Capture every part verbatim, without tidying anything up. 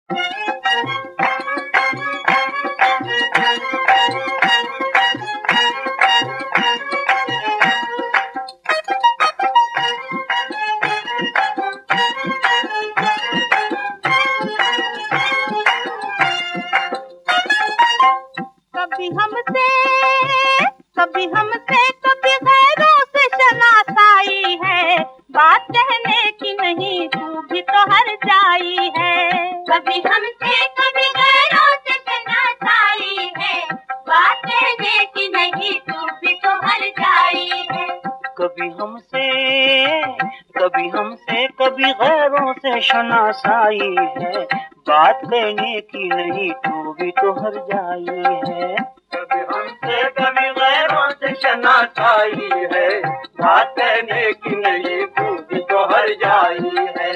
कभी हमसे कभी हमसे कभी गैरों से शनासाई है, बात कहने की नहीं तू भी तो हर जाई है। कभी हमसे कभी गैरों से शनासाई है, बात कहने की नहीं तू भी तो हर जाई है। कभी हमसे कभी हमसे कभी गैरों से शनासाई है, बात कहने की नहीं तू भी तो हर जाई है। कभी हमसे कभी गैरों से शनासाई है, बात कहने की नहीं तू भी तो हर जाई है।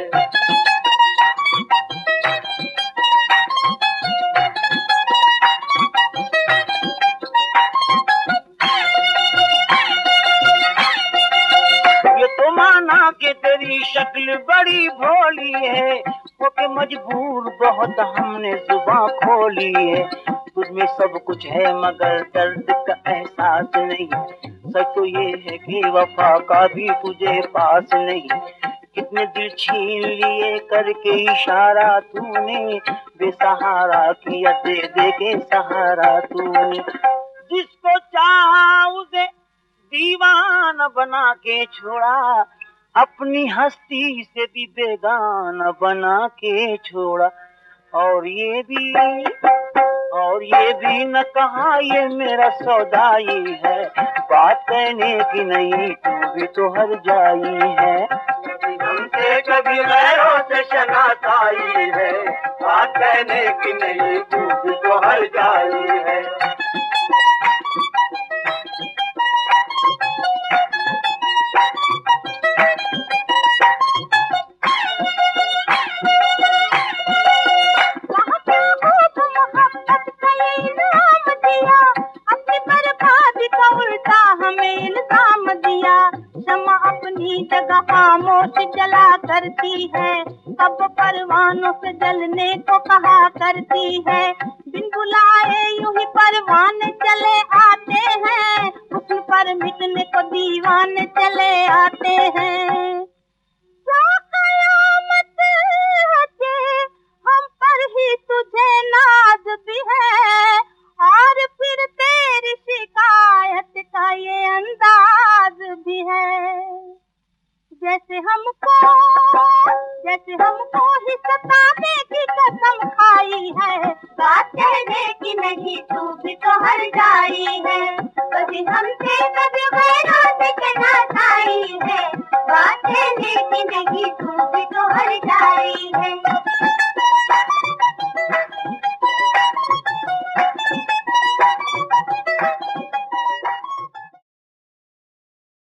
ये तो माना कि तेरी शक्ल बड़ी भोली है, होके मजबूर बहुत हमने जुबान खोली है। तुझमें सब कुछ है मगर दर्द का एहसास नहीं, सच तो ये है कि वफा का भी तुझे पास नहीं। कितने दिल छीन लिए करके इशारा तूने, बेसहारा किया दे दे के सहारा तूने। जिसको चाहा उसे दीवाना बना के छोड़ा, अपनी हस्ती से भी बेगाना बना के छोड़ा। और ये भी और ये भी न कहा ये मेरा सौदाई है, बात कहने की नहीं तू भी तो हर जाई है। कभी हमसे कभी गैरों से शनासाई है, बात कहने की नहीं तू भी तो हर जाई है। शम्मा अपनी जगह खामोश जला करती है, कब परवानों से जलने को कहा करती है। बिन बुलाए यूं ही परवाने चले आते हैं, हुस्न पर मिटने को दीवाने चले आते हैं। क्या कयामत है कि हम पर ही तुझे नाज भी है, और फिर तेरी शिकायत का ये अंदाज भी है। जैसे हमको जैसे हमको ही सताने की कसम खाई है, बात कहने की नहीं तू भी तो हर जाई है। कभी हमसे कभी गैरों से शनासाई है, बात कहने की नहीं तू भी तो हर जाई है।